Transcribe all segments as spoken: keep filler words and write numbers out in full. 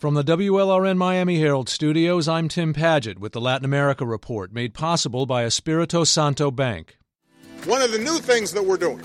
From the W L R N Miami Herald Studios, I'm Tim Padgett with the Latin America Report, made possible by Espirito Santo Bank. One of the new things that we're doing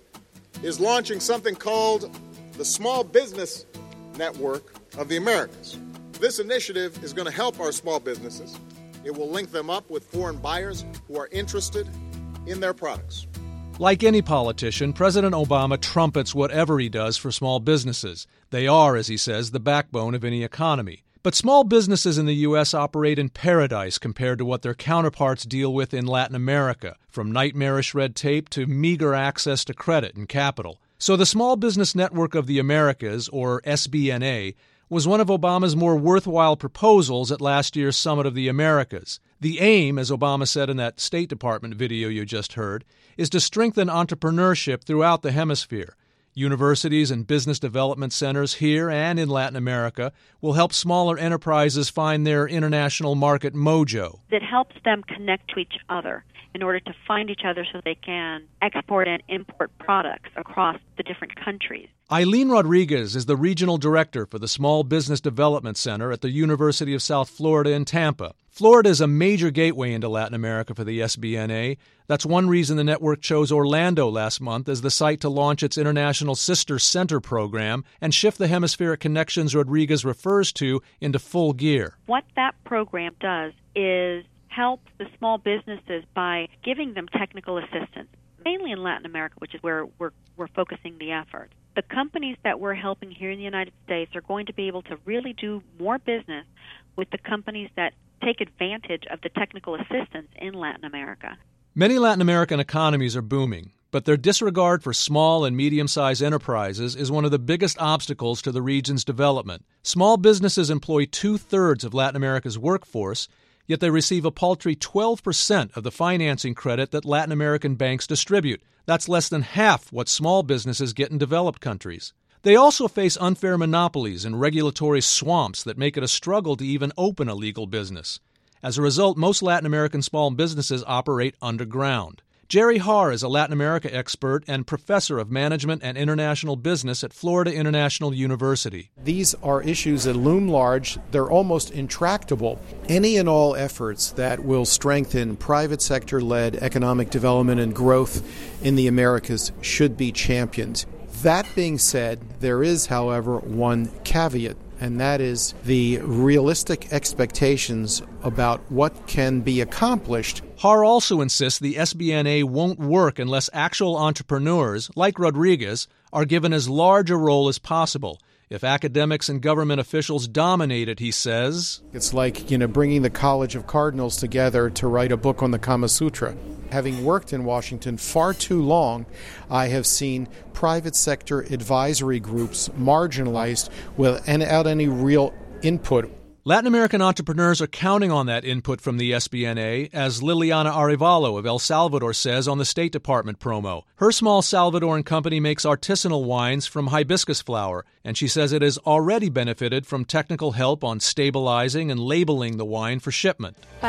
is launching something called the Small Business Network of the Americas. This initiative is going to help our small businesses. It will link them up with foreign buyers who are interested in their products. Like any politician, President Obama trumpets whatever he does for small businesses. They are, as he says, the backbone of any economy. But small businesses in the U S operate in paradise compared to what their counterparts deal with in Latin America, from nightmarish red tape to meager access to credit and capital. So the Small Business Network of the Americas, or S B N A, was one of Obama's more worthwhile proposals at last year's Summit of the Americas. The aim, as Obama said in that State Department video you just heard, is to strengthen entrepreneurship throughout the hemisphere. Universities and business development centers here and in Latin America will help smaller enterprises find their international market mojo. It helps them connect to each other in order to find each other so they can export and import products across the different countries. Eileen Rodriguez is the regional director for the Small Business Development Center at the University of South Florida in Tampa. Florida is a major gateway into Latin America for the S B N A. That's one reason the network chose Orlando last month as the site to launch its International Sister Center program and shift the hemispheric connections Rodriguez refers to into full gear. What that program does is help the small businesses by giving them technical assistance, mainly in Latin America, which is where we're, we're focusing the effort. The companies that we're helping here in the United States are going to be able to really do more business with the companies that take advantage of the technical assistance in Latin America. Many Latin American economies are booming, but their disregard for small and medium-sized enterprises is one of the biggest obstacles to the region's development. Small businesses employ two-thirds of Latin America's workforce, yet they receive a paltry twelve percent of the financing credit that Latin American banks distribute. That's less than half what small businesses get in developed countries. They also face unfair monopolies and regulatory swamps that make it a struggle to even open a legal business. As a result, most Latin American small businesses operate underground. Jerry Harr is a Latin America expert and professor of management and international business at Florida International University. These are issues that loom large. They're almost intractable. Any and all efforts that will strengthen private sector-led economic development and growth in the Americas should be championed. That being said, there is, however, one caveat, and that is the realistic expectations about what can be accomplished. Harr also insists the S B N A won't work unless actual entrepreneurs, like Rodriguez, are given as large a role as possible. If academics and government officials dominate it, he says, it's like, you know, bringing the College of Cardinals together to write a book on the Kama Sutra. Having worked in Washington far too long, I have seen private sector advisory groups marginalized without any real input. Latin American entrepreneurs are counting on that input from the S B N A, as Liliana Arevalo of El Salvador says on the State Department promo. Her small Salvadoran company makes artisanal wines from hibiscus flower, and she says it has already benefited from technical help on stabilizing and labeling the wine for shipment. For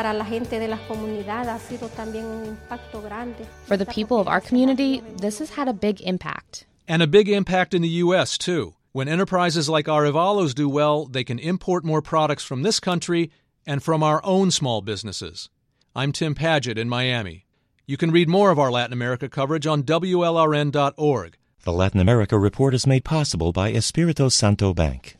the people of our community, this has had a big impact. And a big impact in the U S, too. When enterprises like Arevalo's do well, they can import more products from this country and from our own small businesses. I'm Tim Padgett in Miami. You can read more of our Latin America coverage on W L R N dot org. The Latin America Report is made possible by Espirito Santo Bank.